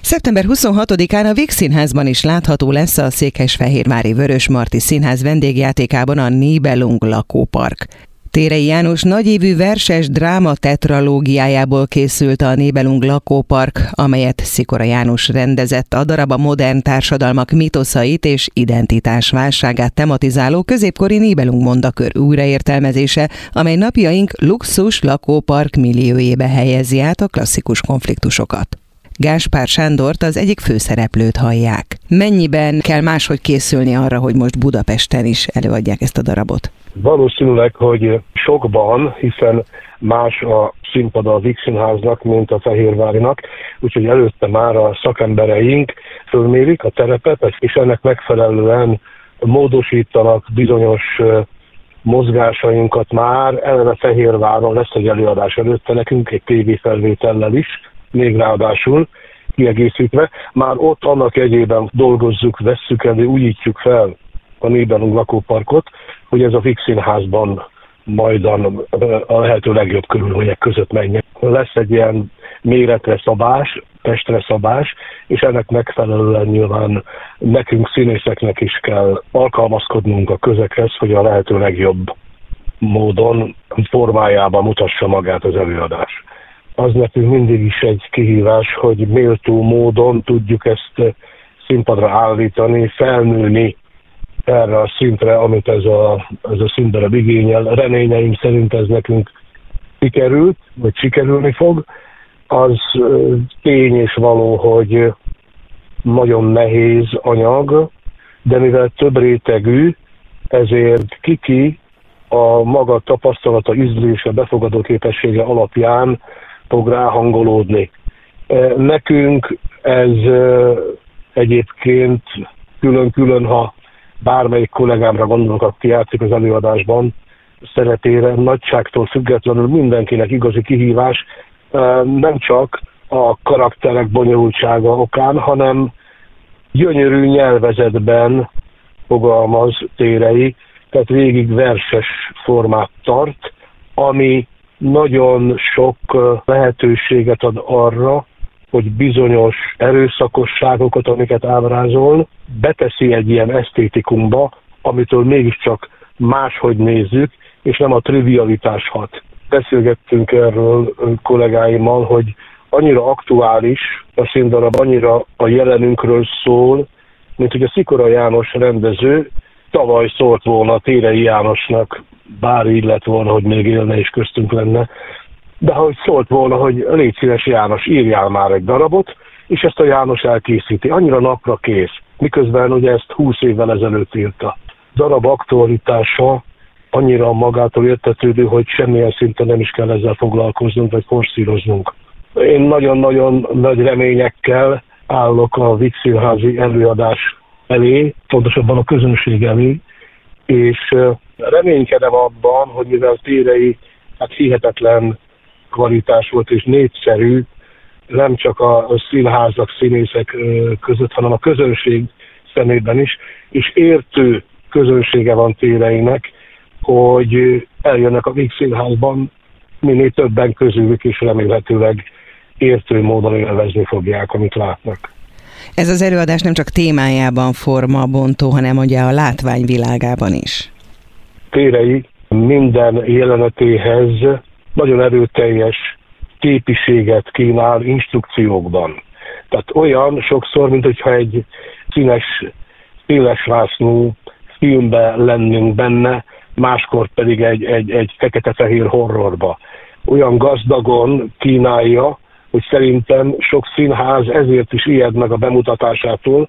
Szeptember 26-án a Víg Színházban is látható lesz a székesfehérvári Vörösmarty Színház vendégjátékában a Nibelung lakópark. Térei János nagyévű verses dráma tetralógiájából készült a Nibelung lakópark, amelyet Szikora János rendezett. A darab a modern társadalmak mitoszait és identitásválságát tematizáló középkori Nibelung mondakör újraértelmezése, amely napjaink luxus lakópark milliójébe helyezi át a klasszikus konfliktusokat. Gáspár Sándort, az egyik főszereplőt hallják. Mennyiben kell máshogy készülni arra, hogy most Budapesten is előadják ezt a darabot? Valószínűleg, hogy sokban, hiszen más a színpad a Víg Színháznak, mint a Fehérvárinak, úgyhogy előtte már a szakembereink fölmérik a terepet, és ennek megfelelően módosítanak bizonyos mozgásainkat már. Eleve Fehérváron lesz egy előadás előtte nekünk, egy tévéfelvétellel is, még ráadásul kiegészítve. Már ott annak jegyében dolgozzuk, vesszük elő, újítjuk fel a Nibelung lakóparkot, hogy ez a Víg Színházban majdan a lehető legjobb körülmények között menjen. Lesz egy ilyen méretre szabás, testre szabás, és ennek megfelelően nyilván nekünk színészeknek is kell alkalmazkodnunk a közekhez, hogy a lehető legjobb módon, formájában mutassa magát az előadás. Az nekünk mindig is egy kihívás, hogy méltó módon tudjuk ezt színpadra állítani, felnőni erre a szintre, amit ez a színdarab igényel. Reményeim szerint ez nekünk sikerült, vagy sikerülni fog. Az tény és való, hogy nagyon nehéz anyag, de mivel több rétegű, ezért kiki a maga tapasztalata, ízlése, befogadó képessége alapján fog ráhangolódni. Nekünk ez egyébként külön-külön, ha bármelyik kollégámra gondolok, aki játszik az előadásban, szerepére, nagyságtól függetlenül mindenkinek igazi kihívás, nem csak a karakterek bonyolultsága okán, hanem gyönyörű nyelvezetben fogalmaz Térei, tehát végig verses formát tart, ami nagyon sok lehetőséget ad arra, hogy bizonyos erőszakosságokat, amiket ábrázol, beteszi egy ilyen esztétikumba, amitől mégiscsak máshogy nézzük, és nem a trivialitás hat. Beszélgettünk erről kollégáimmal, hogy annyira aktuális a színdarab, annyira a jelenünkről szól, mint hogy a Szikora János rendező tavaly szólt volna Térei Jánosnak, bár így lett volna, hogy még élne és köztünk lenne, de hogy szólt volna, hogy légy szíves János, írjál már egy darabot, és ezt a János elkészíti. Annyira napra kész. Miközben ugye ezt 20 évvel ezelőtt írta. Darab aktualitása annyira magától értetődő, hogy semmilyen szinten nem is kell ezzel foglalkoznunk, vagy forszíroznunk. Én nagyon-nagyon nagy reményekkel állok a Víg Színházi előadás elé, pontosabban a közönség elé, és reménykedem abban, hogy mivel Térei hihetetlen kvalitás volt és népszerű, nem csak a színházak, színészek között, hanem a közönség szemében is, és értő közönsége van Téreinek, hogy eljönnek a Víg Színházban, minél többen közülük is remélhetőleg értő módon élvezni fogják, amit látnak. Ez az előadás nem csak témájában formabontó, hanem ugye a látványvilágában is. Térei minden jelenetéhez nagyon erőteljes képiséget kínál instrukciókban. Tehát olyan sokszor, mint hogyha egy színes, szélesvásznú filmbe lennünk benne, máskor pedig egy fekete-fehér horrorba. Olyan gazdagon kínálja, hogy szerintem sok színház ezért is ijed meg a bemutatásától,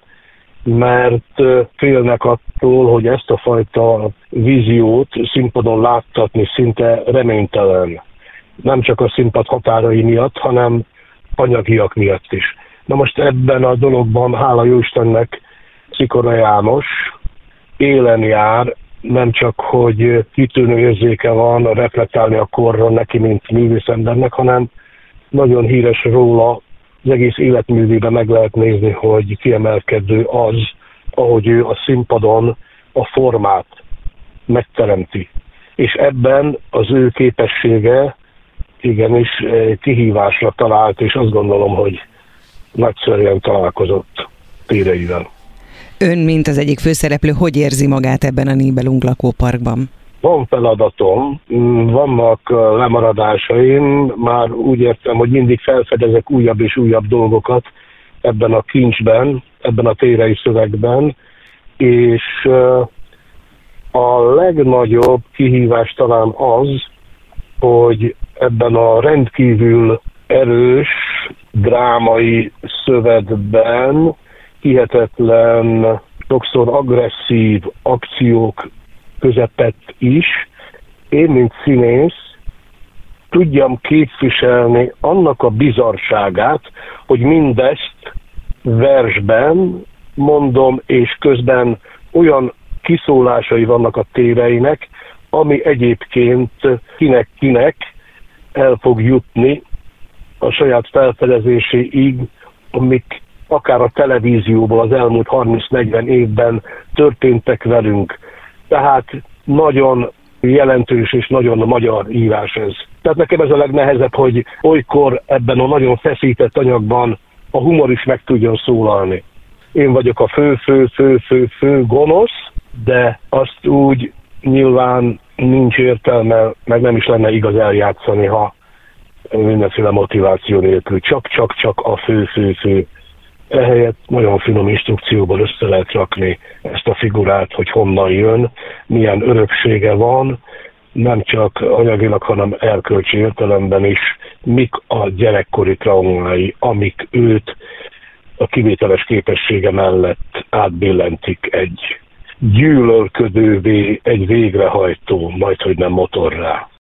mert félnek attól, hogy ezt a fajta víziót színpadon láttatni szinte reménytelen. Nem csak a színpad határai miatt, hanem anyagiak miatt is. Na most ebben a dologban, hála Jóistennek, Szikora János élen jár, nem csak, hogy kitűnő érzéke van, reflektálni a korra neki, mint művészembernek, hanem nagyon híres róla, az egész életművében meg lehet nézni, hogy kiemelkedő az, ahogy ő a színpadon a formát megteremti. És ebben az ő képessége igenis kihívásra talált, és azt gondolom, hogy nagyszerűen találkozott téreivel. Ön, mint az egyik főszereplő, hogy érzi magát ebben a Nibelung lakóparkban? Van feladatom, vannak lemaradásaim, már úgy értem, hogy mindig felfedezek újabb és újabb dolgokat ebben a kincsben, ebben a térei szövegben, és a legnagyobb kihívás talán az, hogy ebben a rendkívül erős, drámai szövegben hihetetlen, sokszor agresszív akciók közepett is, én, mint színész, tudjam képviselni annak a bizarságát, hogy mindezt versben mondom, és közben olyan kiszólásai vannak a téreinek, ami egyébként kinek-kinek el fog jutni a saját felfedezéséig, amik akár a televízióból az elmúlt 30-40 évben történtek velünk. Tehát nagyon jelentős és nagyon magyar írás ez. Tehát nekem ez a legnehezebb, hogy olykor ebben a nagyon feszített anyagban a humor is meg tudjon szólalni. Én vagyok a fő gonosz, de azt úgy nyilván nincs értelme, meg nem is lenne igaz eljátszani, ha mindenféle motiváció nélkül. Csak a fő. Ehelyett nagyon finom instrukcióból össze lehet rakni ezt a figurát, hogy honnan jön, milyen öröksége van, nem csak anyagilag, hanem erkölcsi értelemben is, mik a gyerekkori traumái, amik őt a kivételes képessége mellett átbillentik egy gyűlölködővé, egy végrehajtó, majdhogy nem motorrá.